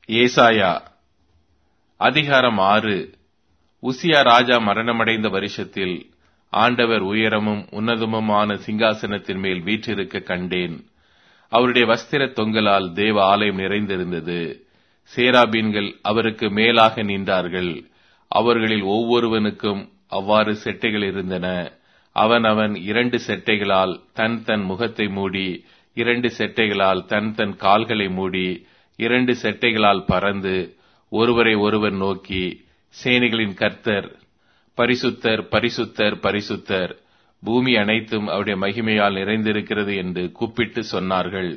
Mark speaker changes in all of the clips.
Speaker 1: ஏசாயா அதிகாரம் 6. உசியா ராஜா மரணமடைந்த வருஷத்தில் ஆண்டவர் உயரமும் உன்னதமுமான சிங்காசனத்தின் மேல் வீற்றிருக்க கண்டேன். அவருடைய வஸ்திர தொங்கலால் தேவ ஆலயம் நிறைந்திருந்தது. சேராபீன்கள் அவருக்கு மேலாக நின்றார்கள். அவர்களில் ஒவ்வொருவனுக்கும் அவ்வாறு செட்டைகள் இருந்தன. அவன் 2 செட்டைகளால் தன் முகத்தை மூடி, 2 செட்டைகளால் தன் கால்களை மூடி, 2 செட்டைகளால் பறந்து ஒருவரை ஒருவர் நோக்கி, சேனைகளின் கர்த்தர் பரிசுத்தர், பரிசுத்தர், பரிசுத்தர், பூமி அனைத்தும் அவருடைய மகிமையால் நிறைந்திருக்கிறது என்று கூப்பிட்டு சொன்னார்கள்.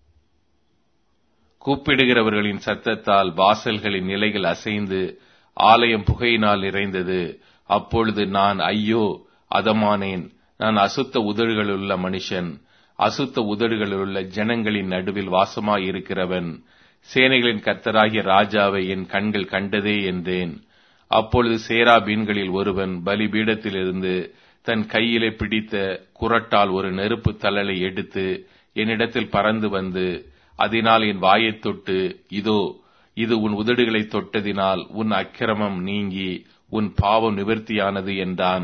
Speaker 1: கூப்பிடுகிறவர்களின் சத்தத்தால் வாசல்களின் நிலைகள் அசைந்து ஆலயம் புகையினால் நிறைந்தது. அப்பொழுது நான் ஐயோ அதமானேன், நான் அசுத்த உதடுகளுள்ள மனுஷன், அசுத்த உதடுகளுள்ள ஜனங்களின் நடுவில் வாசமாயிருக்கிறவன், சேனைகளின் கர்த்தராகிய ராஜாவை என் கண்கள் கண்டதே என்றேன். அப்பொழுது சேராபீன்களில் ஒருவன் பலிபீடத்திலிருந்து தன் கையிலே பிடித்த குறட்டால் ஒரு நெருப்பு தழலை எடுத்து என்னிடத்தில் பறந்து வந்து, அதனால் என் வாயைத் தொட்டு, இதோ இது உன் உதடுகளை தொட்டதினால் உன் அக்கிரமம் நீங்கி உன் பாவம் நிவர்த்தியானது என்றான்.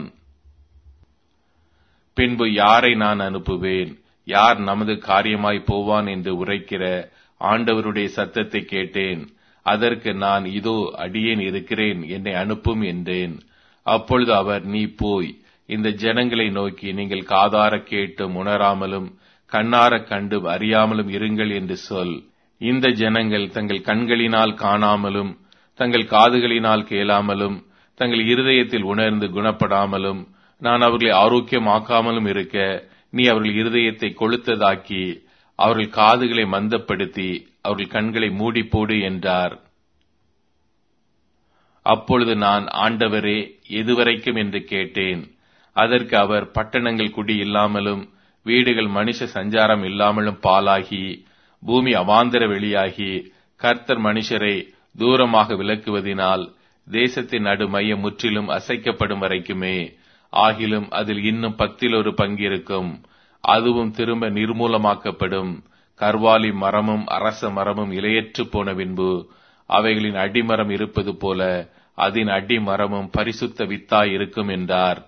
Speaker 1: பின்பு யாரை நான் அனுப்புவேன், யார் நமது காரியமாய் போவான் என்று உரைக்கிற ஆண்டவருடைய சத்தத்தை கேட்டேன். அதற்கு நான், இதோ அடியேன் இருக்கிறேன், என்னை அனுப்பும் என்றேன். அப்பொழுது அவர், நீ போய் இந்த ஜனங்களை நோக்கி, நீங்கள் காதார கேட்டும் உணராமலும் கண்ணாரக் கண்டும் அறியாமலும் இருங்கள் என்று சொல். இந்த ஜனங்கள் தங்கள் கண்களினால் காணாமலும் தங்கள் காதுகளினால் கேளாமலும் தங்கள் இருதயத்தில் உணர்ந்து குணப்படாமலும் நான் அவர்களை ஆரோக்கியமாக்காமலும் இருக்க, நீ அவர்கள் இருதயத்தை கொளுத்ததாக்கி அவர்கள் காதுகளை மந்தப்படுத்தி அவர்கள் கண்களை மூடி போடு என்றார். அப்பொழுது நான், ஆண்டவரே, எதுவரைக்கும் என்று கேட்டேன். அதற்கு அவர், பட்டணங்கள் குடி இல்லாமலும் வீடுகள் மனுஷ சஞ்சாரம் இல்லாமலும் பாலாகி பூமி அவாந்தர வெளியாகி கர்த்தர் மனுஷரை தூரமாக விலக்குவதினால் தேசத்தின் நடு மையம் முற்றிலும் அசைக்கப்படும் வரைக்குமே. ஆகிலும் அதில் இன்னும் 10 பங்கிருக்கும், அதுவும் திரும்ப நிர்மூலமாக்கப்படும். கர்வாலி மரமும் அரச மரமும் இலையற்று போன பின்பு அவைகளின் அடிமரம் இருப்பது போல அதன் அடிமரமும் பரிசுத்த வித்தாய் இருக்கும் என்றார்.